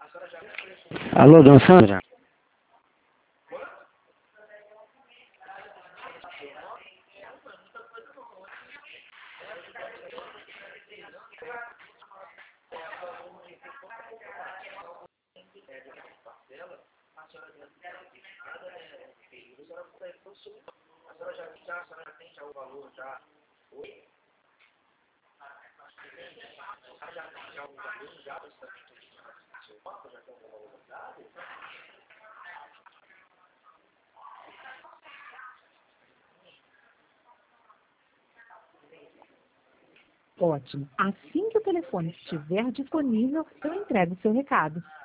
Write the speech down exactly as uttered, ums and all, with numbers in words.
Alô, dona Sandra? Ótimo. Assim que o telefone estiver disponível, eu entrego o seu recado.